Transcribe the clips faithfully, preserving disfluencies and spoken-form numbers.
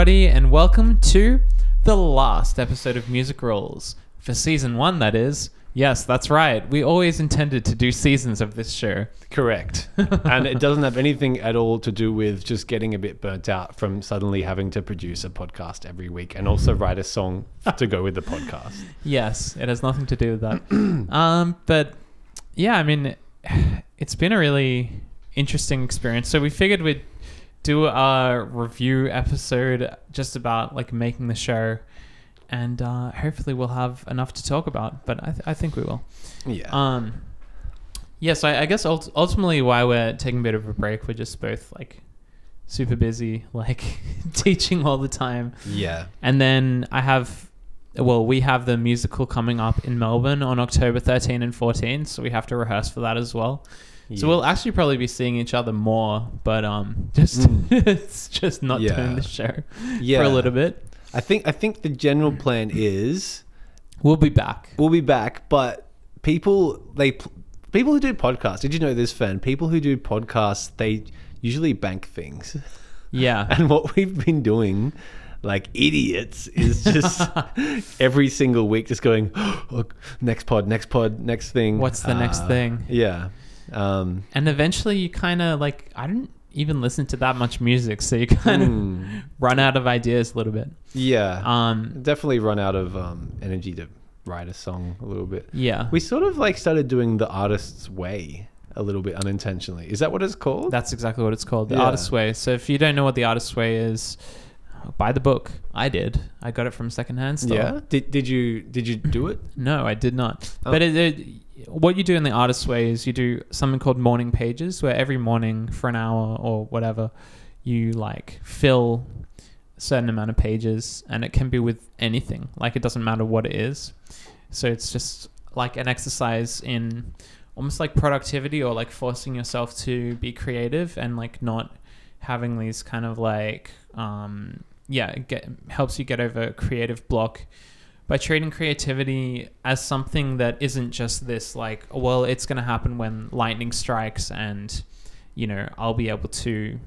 everybody, and welcome to the last episode of Music Rules. For season one, that is. Yes, that's right. We always intended to do seasons of this show. Correct. And it doesn't have anything at all to do with just getting a bit burnt out from suddenly having to produce a podcast every week and also write a song to go with the podcast. Yes, it has nothing to do with that. um, but yeah, I mean, it's been a really interesting experience. So we figured we'd do a review episode just about like making the show, and uh, hopefully we'll have enough to talk about. But I, th- I think we will. Yeah. Um. Yeah. So I, I guess ult- ultimately why we're taking a bit of a break, we're just both like super busy, like teaching all the time. Yeah. And then I have, well, we have the musical coming up in Melbourne on October thirteenth and fourteenth, so we have to rehearse for that as well. Yes. So we'll actually probably be seeing each other more, but um, just mm. it's just not yeah. doing the show yeah. for a little bit. I think I think the general plan is we'll be back. We'll be back, but people they people who do podcasts. Did you know this, Fern? People who do podcasts, they usually bank things. Yeah. And what we've been doing, like idiots, is just every single week just going, oh, next pod, next pod, next thing. What's the uh, next thing? Yeah. Um, and eventually you kind of like, I didn't even listen to that much music, so you kind of mm. run out of ideas a little bit. Yeah. Um, Definitely run out of um, energy to write a song a little bit. Yeah. We sort of like started doing the artist's way a little bit unintentionally. Is that what it's called? That's exactly what it's called, the yeah. artist's way. So if you don't know what the artist's way is, buy the book. I did. I got it from secondhand store. Yeah. Did did you did you do it? No, I did not. Oh. But it, it, what you do in the artist's way is you do something called morning pages, where every morning for an hour or whatever, you like fill a certain amount of pages, and it can be with anything. Like it doesn't matter what it is. So it's just like an exercise in almost like productivity, or like forcing yourself to be creative and like not having these kind of like um yeah it get, helps you get over a creative block by treating creativity as something that isn't just this like, well, it's going to happen when lightning strikes and, you know, I'll be able to,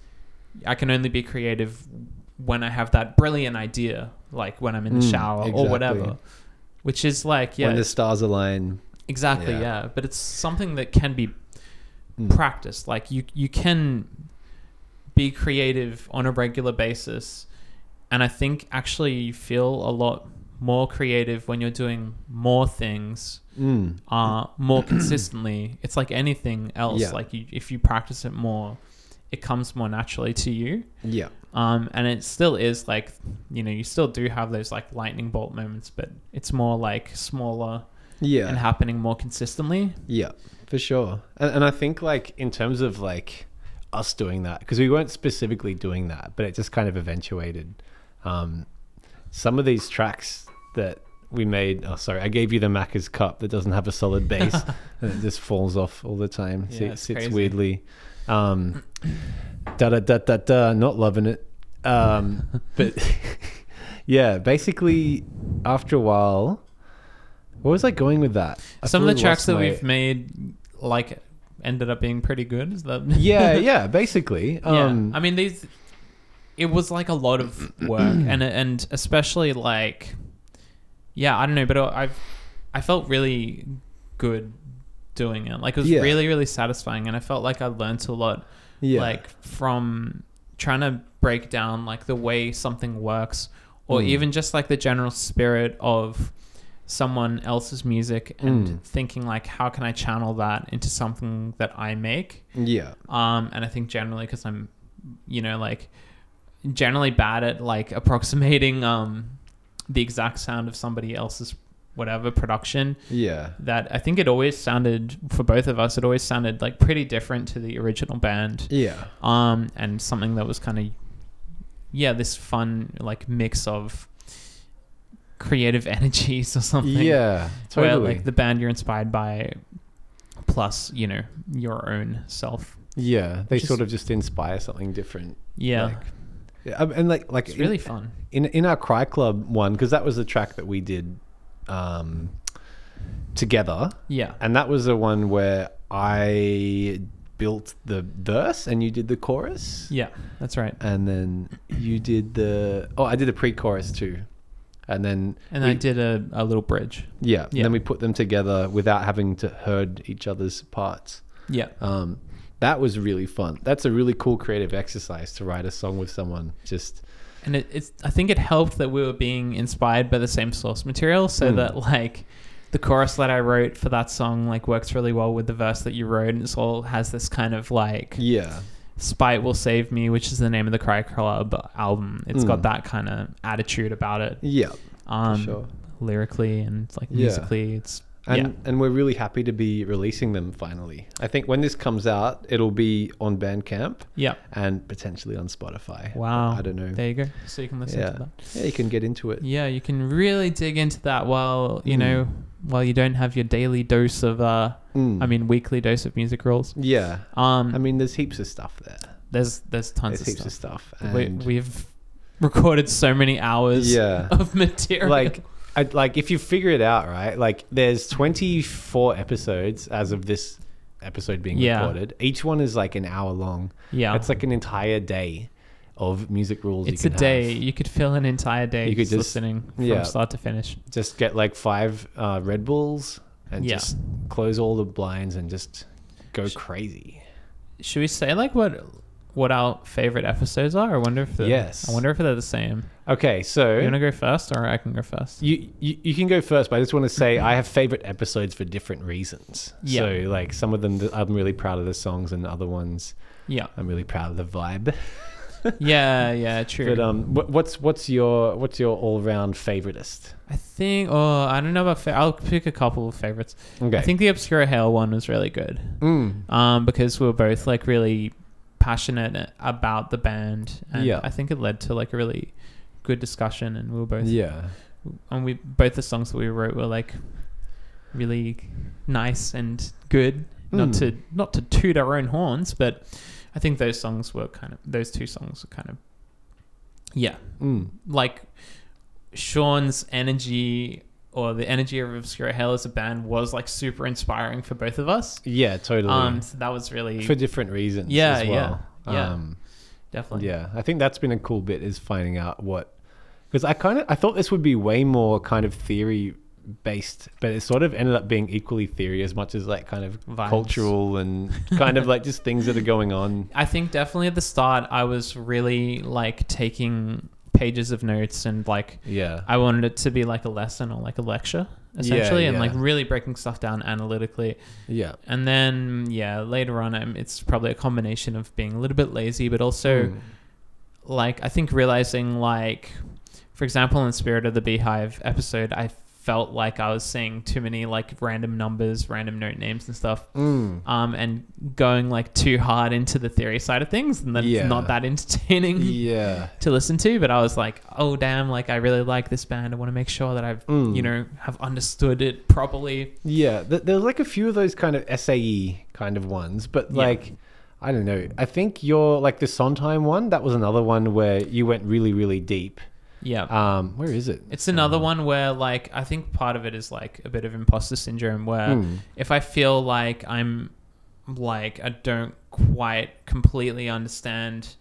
I can only be creative when I have that brilliant idea, like when I'm in the mm, shower exactly. or whatever, which is like, yeah. When the stars align. Exactly, yeah. yeah. But it's something that can be mm. practiced. Like you, you can be creative on a regular basis. And I think actually you feel a lot more creative when you're doing more things mm. uh, more consistently. It's like anything else. Yeah. Like you, if you practice it more, it comes more naturally to you. Yeah. Um, and it still is like, you know, you still do have those like lightning bolt moments, but it's more like smaller yeah. and happening more consistently. Yeah, for sure. And, and I think like in terms of like us doing that, because we weren't specifically doing that, but it just kind of eventuated. Um, some of these tracks that we made, oh sorry, I gave you the Macca's cup that doesn't have a solid bass and it just falls off all the time. Yeah, so it it's sits crazy. weirdly. Um, da da da da da, not loving it. Um, but yeah, basically after a while, what was I going with that? I Some of the tracks that my... we've made like ended up being pretty good. Is that? yeah, yeah, basically. Um, yeah, I mean these. It was like a lot of work, and and especially like, yeah, I don't know, but I've I felt really good doing it. Like it was yeah. really really satisfying, and I felt like I learned a lot. Yeah. Like from trying to break down like the way something works, or mm. even just like the general spirit of someone else's music, and mm. thinking like, how can I channel that into something that I make? Yeah. Um, and I think generally because I'm, you know, like. generally bad at like approximating um the exact sound of somebody else's whatever production. Yeah. That I think it always sounded for both of us, it always sounded like pretty different to the original band. Yeah. Um and something that was kind of yeah, this fun like mix of creative energies or something. Yeah. Totally. Where like the band you're inspired by plus, you know, your own self. Yeah. They Which sort is, of just inspire something different. Yeah. Like, yeah, and like like it's really in, fun in in our Cry Club one, because that was the track that we did um together, yeah and that was the one where I built the verse and you did the chorus. Yeah, that's right. And then you did the oh, I did the pre-chorus too. And then And we, I did a, a little bridge. Yeah, Yeah. And then we put them together without having to herd each other's parts. Yeah. Um, that was really fun. That's a really cool creative exercise to write a song with someone. Just And it, it's I think it helped that we were being inspired by the same source material, so Mm. that like the chorus that I wrote for that song like works really well with the verse that you wrote, and it's all has this kind of like yeah, Spite Will Save Me, which is the name of the Cry Club album. It's Mm. got that kind of attitude about it. yeah, Um, sure. lyrically and like Yeah. musically, it's and yeah. and we're really happy to be releasing them finally. I think when this comes out, it'll be on Bandcamp Yeah. and potentially on Spotify. Wow. I don't know. There you go. So you can listen Yeah. to that. Yeah, you can get into it. Yeah, you can really dig into that while, you Mm. know, while you don't have your daily dose of, uh, Mm. I mean, weekly dose of music rules. yeah. Um, I mean, there's heaps of stuff there. there's there's tons There's of heaps stuff. of stuff. We, And we've recorded so many hours yeah. of material. like I, like if you figure it out, right, like there's twenty-four episodes as of this episode being Yeah. recorded. Each one is like an hour long. yeah, It's like an entire day of music rules. it's you a can day. have. You could fill an entire day You could just just- listening from yeah. start to finish. Just get like five uh, Red Bulls and Yeah. just close all the blinds and just go Sh- crazy. Should we say like what what our favorite episodes are? I wonder if they're, Yes. I wonder if they're the same. Okay, so You want to go first, or I can go first? You, you you can go first, but I just want to say I have favorite episodes for different reasons. Yeah. So like some of them I'm really proud of the songs, and other ones Yeah, I'm really proud of the vibe. yeah, yeah. True. But um, what, what's what's your what's your all round favoritist? I think. Oh, I don't know about. Fa- I'll pick a couple of favorites. Okay. I think the Obscura Hail one was really good. Mm. Um, because we were both like really passionate about the band, and Yeah. I think it led to like a really good discussion, and we were both Yeah. and we both the songs that we wrote were like really nice and good. Not Mm. to not to toot our own horns, but I think those songs were kind of those two songs were kind of yeah, Mm. like Sean's energy or the energy of Obscura Hail as a band was like super inspiring for both of us. Yeah, totally. Um, so that was really for different reasons. Yeah, as well. yeah, yeah. Um, definitely yeah, I think that's been a cool bit is finding out what because I kind of I thought this would be way more kind of theory based, but it sort of ended up being equally theory as much as like kind of Vibes. cultural and kind of like just things that are going on. I think definitely at the start I was really like taking pages of notes and like Yeah. I wanted it to be like a lesson or like a lecture essentially, Yeah, and yeah. like really breaking stuff down analytically. Yeah. And then yeah, later on um, it's probably a combination of being a little bit lazy, but also Mm. like I think realizing like, for example, in Spirit of the Beehive episode, I felt like I was saying too many like random numbers, random note names and stuff, Mm. um, and going like too hard into the theory side of things, and then Yeah. it's not that entertaining Yeah. to listen to. But I was like, oh damn, like I really like this band. I want to make sure that I've Mm. you know have understood it properly. Yeah. Th- There's like a few of those kind of S A E kind of ones, but Yeah. like, I don't know. I think your like the Sondheim one, that was another one where you went really, really deep. Yeah. Um, where is it? It's another Uh, one where like I think part of it is like a bit of imposter syndrome where Mm. if I feel like I'm like I don't quite completely understand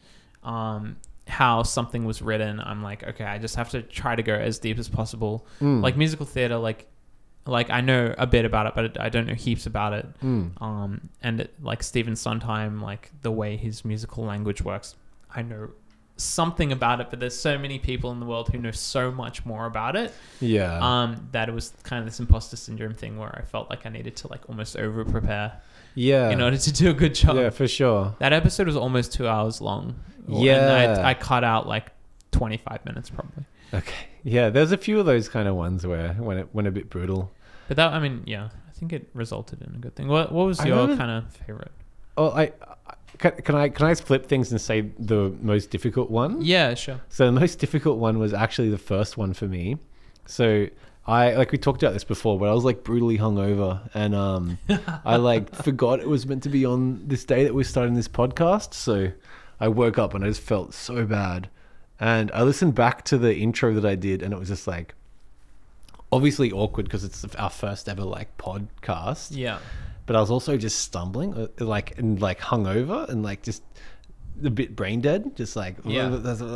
um how something was written, I'm like, okay, I just have to try to go as deep as possible. Mm. Like musical theater, like like I know a bit about it, but I don't know heaps about it. Mm. Um and it, like Stephen Sondheim, like the way his musical language works, I know something about it, but there's so many people in the world who know so much more about it, Yeah. um that it was kind of this imposter syndrome thing where I felt like I needed to like almost over prepare yeah. in order to do a good job. Yeah, for sure. That episode was almost two hours long. Yeah. And I, I cut out like twenty-five minutes probably. Okay. Yeah, there's a few of those kind of ones where when it went a bit brutal. But that, I mean, yeah, I think it resulted in a good thing. What What was I your remember- kind of favorite? Oh, I, I can, can I can I flip things and say the most difficult one? Yeah, sure. So the most difficult one was actually the first one for me. So I like we talked about this before, but I was like brutally hungover, and um, I like forgot it was meant to be on this day that we're starting this podcast. So I woke up and I just felt so bad, and I listened back to the intro that I did, and it was just like obviously awkward because it's our first ever like podcast. Yeah. but I was also just stumbling, uh, like and like hungover and like just a bit brain dead, just like Yeah. and it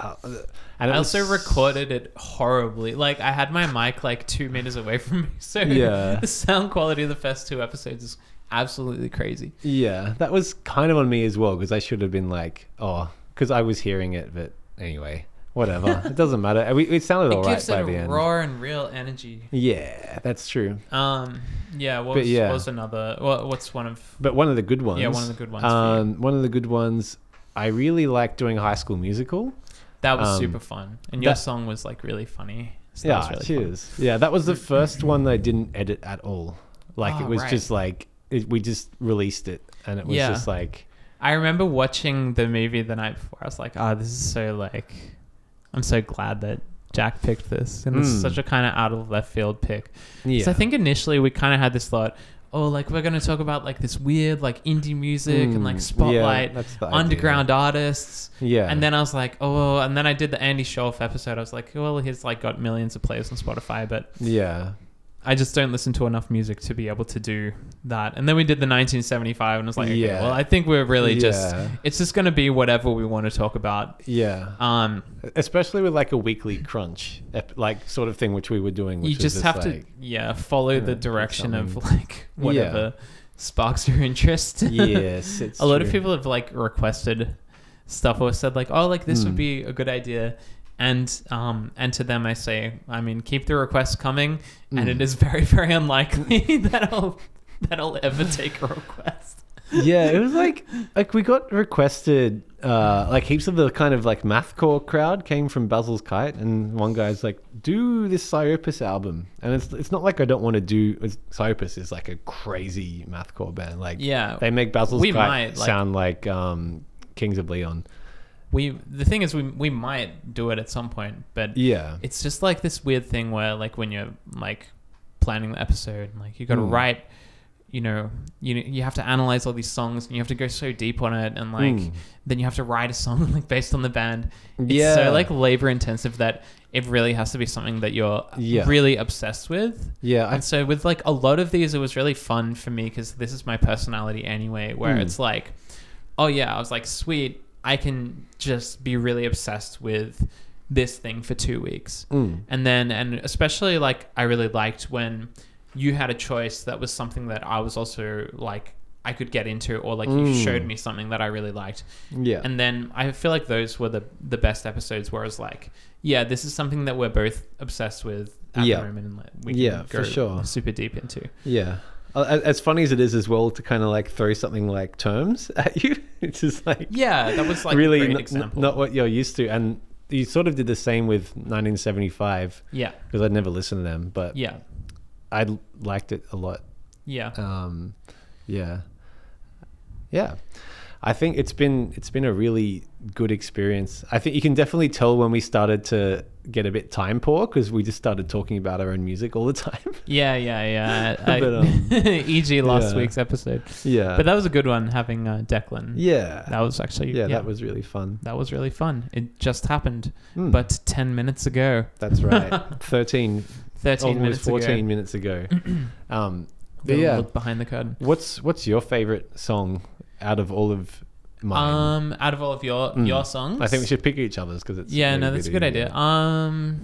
I was, also recorded it horribly. Like I had my mic like two meters away from me, so Yeah. the sound quality of the first two episodes is absolutely crazy. Yeah, that was kind of on me as well because I should have been like, oh, because I was hearing it, but anyway, whatever. It doesn't matter. We, it sounded It all right gives by it the a end. raw and real energy. Yeah, that's true. Um, yeah. What But was, yeah. what was another? What, what's one of? But one of the good ones. Yeah, one of the good ones for you. Um, one of the good ones. I really like doing High School Musical. That was um, super fun, and your that- song was like really funny. So that Yeah, was really cheers. Yeah, that was the first one that I didn't edit at all. Like Oh, it was right. just like it, we just released it, and it was Yeah. just like Fun. I remember watching the movie the night before. I was like, "Oh, this is so like." I'm so glad that Jack picked this, and it's Mm. such a kind of out of left field pick. yeah. So I think initially we kind of had this thought, oh, like we're going to talk about like this weird like indie music and like Mm, spotlight yeah, that's the idea. underground artists. Yeah, And then I was like, oh, and then I did the Andy Scholf episode. I was like, well, he's like got millions of plays on Spotify, but yeah, I just don't listen to enough music to be able to do that. And then we did the nineteen seventy-five, and I was like, okay, Yeah. well, I think we're really just, Yeah. it's just going to be whatever we want to talk about. yeah. Um, Especially with like a weekly crunch, ep- like sort of thing, which we were doing. Which you was just have like, to, yeah, follow the know, direction of something. like whatever sparks your interest. Yes, it's a lot of true. people have like requested stuff or said like, oh, like this would Mm. be a good idea. And um and to them I say, I mean, keep the requests coming, and Mm. it is very, very unlikely that I'll that I'll ever take a request. Yeah, it was like like we got requested uh like heaps of the kind of like mathcore crowd came from Basil's Kite, and one guy's like, do this Psyopus album. And it's it's not like I don't want to do it's, Psyopus is like a crazy mathcore band. Like Yeah. they make Basil's We Kite might, like- sound like um Kings of Leon. We the thing is we we might do it at some point, but Yeah. it's just like this weird thing where like when you're like planning the episode, like you got to Mm. write, you know, you you have to analyze all these songs and you have to go so deep on it, and like Mm. then you have to write a song like based on the band. It's Yeah. so like labor intensive that it really has to be something that you're Yeah. really obsessed with. Yeah, I And so with like a lot of these, it was really fun for me because this is my personality anyway, where Mm. it's like, oh yeah, I was like, sweet, I can just be really obsessed with this thing for two weeks. Mm. And then, and especially like, I really liked when you had a choice that was something that I was also like, I could get into, or like you Mm. showed me something that I really liked. Yeah. And then I feel like those were the, the best episodes where I was like, yeah, this is something that we're both obsessed with at Yeah. the moment, and like, we can Yeah, go for sure. super deep into. Yeah. Uh, As funny as it is as well to kind of like throw something like terms at you, it's just like Yeah, that was like really a great n- example. not what you're used to. And you sort of did the same with nineteen seventy-five yeah, because I'd never listened to them, but yeah, I l- liked it a lot. yeah. Um, yeah, yeah. I think it's been it's been a really good experience. I think you can definitely tell when we started to get a bit time poor because we just started talking about our own music all the time. Yeah, yeah, yeah. I, But, um, E G last yeah. week's episode. Yeah, But that was a good one, having uh, Declan. yeah, That was actually, yeah, yeah, that was really fun. that was really fun. It just happened, Mm, but ten minutes ago. that's right. Thirteen, thirteen almost minutes fourteen ago. minutes ago. Um, but Little yeah, look behind the curtain. what's what's your favorite song out of all of mine? Um, out of all of your Mm. your songs, I think we should pick each other's because it's Yeah, maybe no, bit that's a good easier. idea. Um,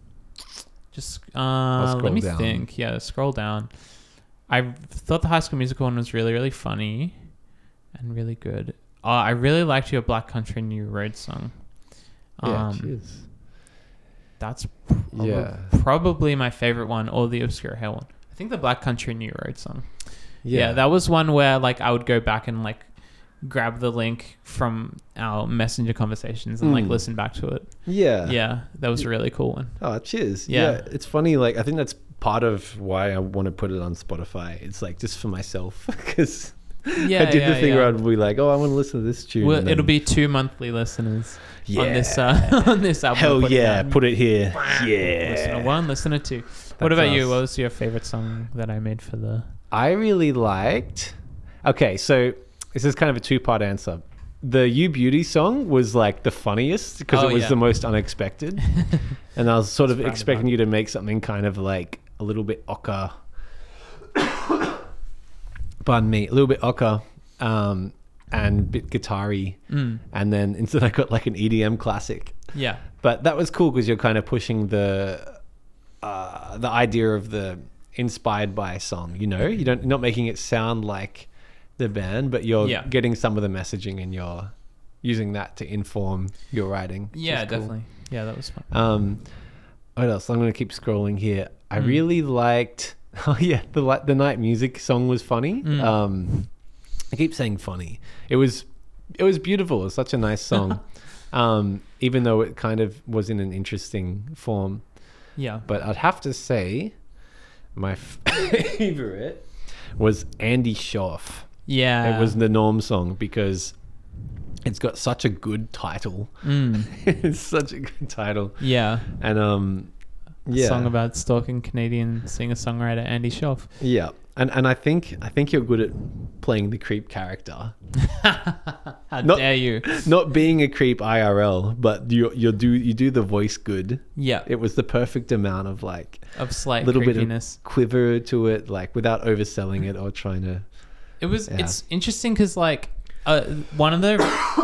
just uh, scroll let me down. think. Yeah, scroll down. I thought the High School Musical one was really, really funny and really good. Uh, I really liked your Black Country New Road song. Yeah, Um, cheers. That's prob- Yeah. probably my favorite one, or the Obscure Hair one. I think the Black Country New Road song. Yeah. Yeah, that was one where like I would go back and like grab the link from our messenger conversations and like Mm. listen back to it. yeah, Yeah, that was a really cool one. Oh, cheers. Yeah. Yeah. It's funny. Like, I think that's part of why I want to put it on Spotify. It's like just for myself because Yeah, I did yeah, the thing yeah. where I'd be like, oh, I want to listen to this tune. Well, and it'll then- be two monthly listeners yeah. on this uh, on this album. Hell we're putting yeah. out. Put it here. Listener Yeah. one, listener two. What That's about you? us. What was your favorite song that I made for the? I really liked. Okay, so this is kind of a two part answer. The You Beauty song was like the funniest because Oh, it was yeah. the most unexpected. And I was sort of Proud of expecting that. you to make something kind of like a little bit ochre. pardon me, a little bit ochre, um, and a bit guitar-y. Mm. And then instead I got like an E D M classic. Yeah. But that was cool because you're kind of pushing the uh, the idea of the inspired by song, you know? You don't, you're not making it sound like the band, but you're Yeah. getting some of the messaging and you're using that to inform your writing. which Yeah, is cool. definitely. Yeah, that was fun. Um, what else? I'm going to keep scrolling here. I Mm. really liked... Oh, yeah. The li- the night music song was funny. Mm. Um, I keep saying funny. It was it was beautiful. It was such a nice song. um, even though it kind of was in an interesting form. Yeah. But I'd have to say my favorite was Andy Schoff. Yeah. It was the Norm song because it's got such a good title. Mm. It's such a good title. Yeah. And um yeah. Song about stalking Canadian singer-songwriter Andy Schoff. Yeah. And and I think I think you're good at playing the creep character. How Not- dare you? Not being a creep I R L, but you you do you do the voice good. Yeah. It was the perfect amount of like Of slight little bit creepiness. of quiver to it, like without overselling it or trying to. It was. Yeah. It's interesting because like uh, one of the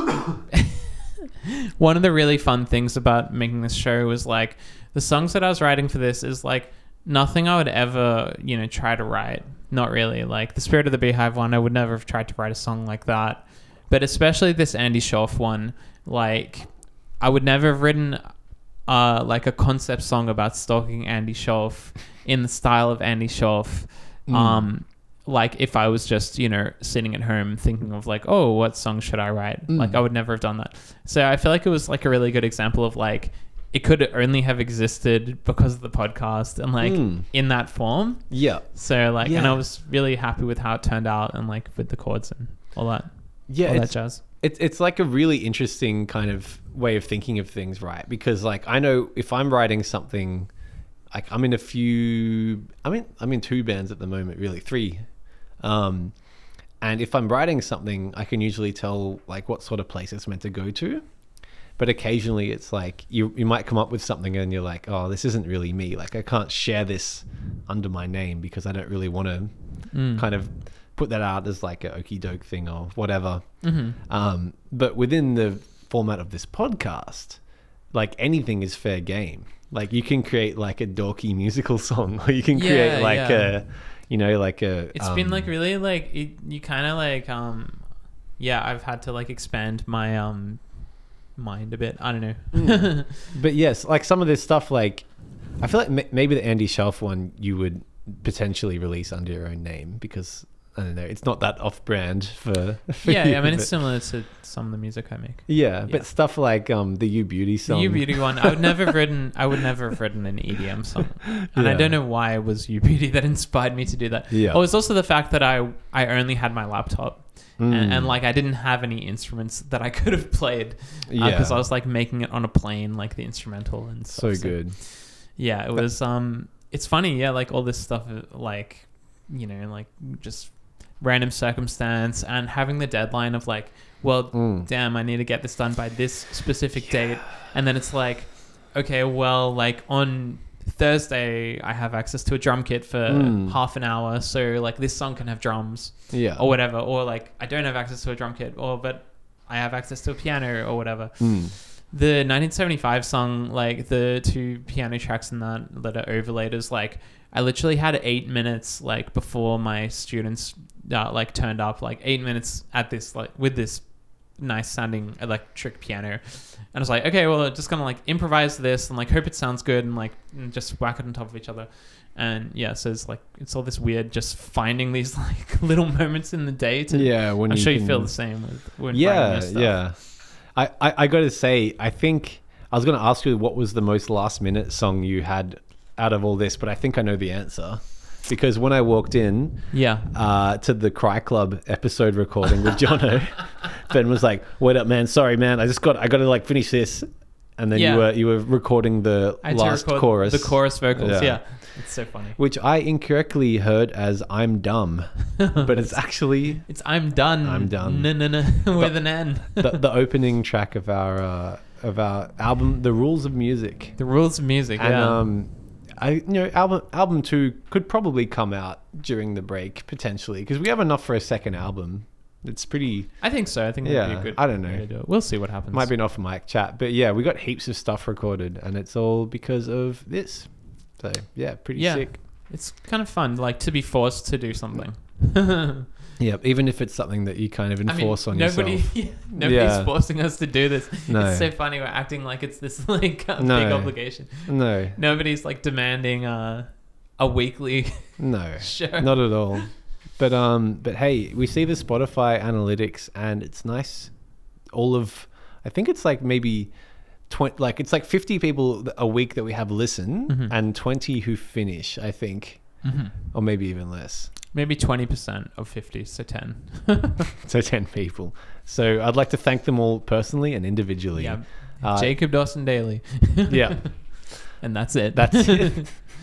one of the really fun things about making this show was like the songs that I was writing for this is like nothing I would ever you know try to write. Not really. Like the Spirit of the Beehive one, I would never have tried to write a song like that. But especially this Andy Schoff one, like I would never have written uh, like a concept song about stalking Andy Schoff in the style of Andy Schoff. Mm. Um, like if I was just, you know, sitting at home thinking of like, oh, what song should I write? Mm. Like I would never have done that. So I feel like it was like a really good example of like, it could only have existed because of the podcast and like Mm. in that form. Yeah. So like, and Yeah. I was really happy with how it turned out and like with the chords and all that, Yeah. all that It's, jazz. it's it's like a really interesting kind of way of thinking of things, right? Because like I know if I'm writing something, like I'm in a few, I'm in I'm in two bands at the moment, really three. Um, and if I'm writing something, I can usually tell like what sort of place it's meant to go to. But occasionally it's like you you might come up with something and you're like, oh, this isn't really me. Like I can't share this under my name because I don't really want to Mm. kind of put that out as like a okie doke thing or whatever. Mhm. Um, but within the format of this podcast, like anything is fair game. Like you can create like a dorky musical song, or you can create Yeah, like yeah. a, you know, like a. It's um, been like really like it, you kind of like um yeah I've had to like expand my um mind a bit. I don't know. Mm. But yes, like some of this stuff, like I feel like m- maybe the Andy Shelf one you would potentially release under your own name because I don't know, it's not that off-brand for. for yeah, you, I mean but- it's similar to some of the music I make. Yeah, Yeah. but stuff like um the You Beauty The song. You Beauty one, I would never have written. I would never have written an E D M song, and I Yeah. don't know why it was You Beauty that inspired me to do that. Yeah. Oh, it's also the fact that I I only had my laptop, Mm. and, and like I didn't have any instruments that I could have played because Yeah. I was like making it on a plane, like the instrumental and stuff. so good. Yeah, it But- was. Um, it's funny. Yeah, like all this stuff, uh, like you know, like just random circumstance and having the deadline of like, well, Mm. damn, I need to get this done by this specific date, and then it's like, okay, well, like on Thursday I have access to a drum kit for Mm. half an hour, so like this song can have drums Yeah. or whatever, or like I don't have access to a drum kit, or but I have access to a piano or whatever. Mm. The nineteen seventy-five song, like the two piano tracks in that that are overlaid, is like I literally had eight minutes like before my students uh, like turned up, like eight minutes at this like with this nice sounding electric piano, and I was like, okay, well, I'm just gonna like improvise this and like hope it sounds good and like and just whack it on top of each other. And yeah, so it's like it's all this weird just finding these like little moments in the day to Yeah, when I'm you sure you can- feel the same with when writing Yeah, your stuff. yeah. I, I, I got to say, I think I was going to ask you what was the most last minute song you had out of all this, but I think I know the answer. Because when I walked in Yeah. uh, to the Cry Club episode recording with Jono, Ben was like, "Wait up, man! Sorry, man. I just got I got to like finish this." And then Yeah. you were you were recording the I had to last record chorus, the chorus vocals. Yeah. Yeah. It's so funny. which I incorrectly heard as "I'm dumb," but it's actually It's I'm done. I'm done. No, no, no. With an N. the, the opening track of our uh, of our album, "The Rules of Music." The rules of music. And yeah. um, I you know album album two could probably come out during the break potentially because we have enough for a second album. It's pretty. I think so. I think Yeah, that'd be a good. I don't way know. to do it. We'll see what happens. Might be an off mic chat, but yeah, we got heaps of stuff recorded, and it's all because of this. So yeah, pretty Yeah. sick. It's kind of fun, like to be forced to do something. Yeah, even if it's something that you kind of enforce I mean, on nobody, yourself. Yeah, nobody's Yeah. forcing us to do this. No. It's so funny. We're acting like it's this like a No. big obligation. No, Nobody's like demanding uh, a weekly no, show. not at all. But um, but hey, we see the Spotify analytics, and it's nice. All of, I think it's like maybe twenty, like it's like fifty people a week that we have listen, Mhm. and twenty who finish. I think, Mhm. or maybe even less. Maybe twenty percent of fifty, so ten. So ten people. So I'd like to thank them all personally and individually. Yeah. Uh, Jacob Dawson Daly. Yeah. And that's it. That's it.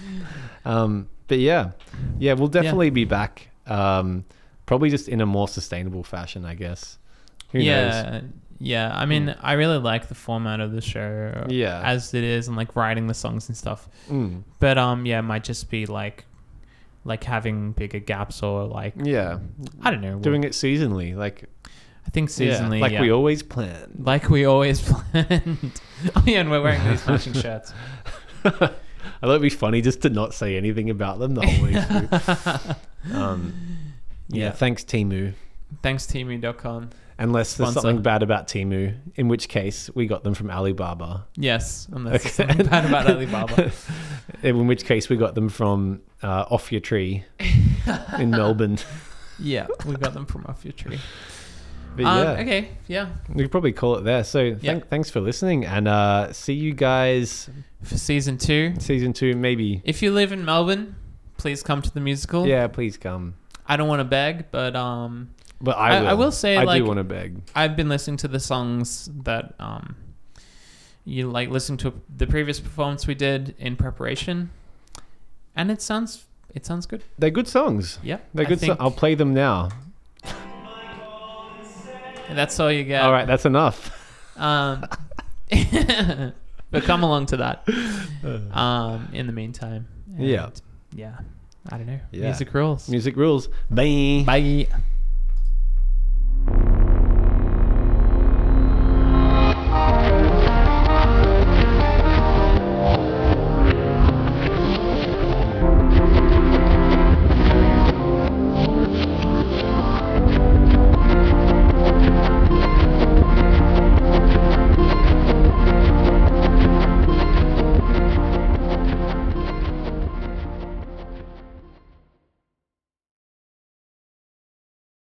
um, but yeah, yeah, we'll definitely be back. Um, probably just in a more sustainable fashion, I guess. Who knows? yeah. Yeah. I mean, Mm. I really like the format of the show Yeah. as it is and like writing the songs and stuff. Mm. But um, yeah, it might just be like, like having bigger gaps or like, Yeah. I don't know. Doing it seasonally, like I think yeah, seasonally, like yeah. we always planned. Like we always planned. Oh yeah, and we're wearing these matching shirts. I thought it'd be funny just to not say anything about them the whole way through. um, yeah. Yeah. Thanks, Temu. Thanks, Temu dot com. Unless there's Sponsor. something bad about Temu, in which case we got them from Alibaba. Yes, unless there's Okay. something bad about Alibaba. In which case we got them from uh, Off Your Tree in Melbourne. Yeah, we got them from off your tree. But Um, yeah, okay, yeah. we could probably call it there. So Yeah. thank, thanks for listening, and uh, see you guys For season two, season two maybe. if you live in Melbourne, please come to the musical. Yeah, please come. I don't want to beg, but um, But I I- will. I will say, I like- do want to beg. I've been listening to the songs that um, you like listen to the previous performance we did in preparation, and it sounds it sounds good. They're good songs. Yeah, They're I good. So- think I'll play them now. that's all you get. All right, that's enough. Um, but come along to that. Um, in the meantime. Yeah. And, yeah. I don't know. Yeah. Music rules. Music rules. Bye. Bye.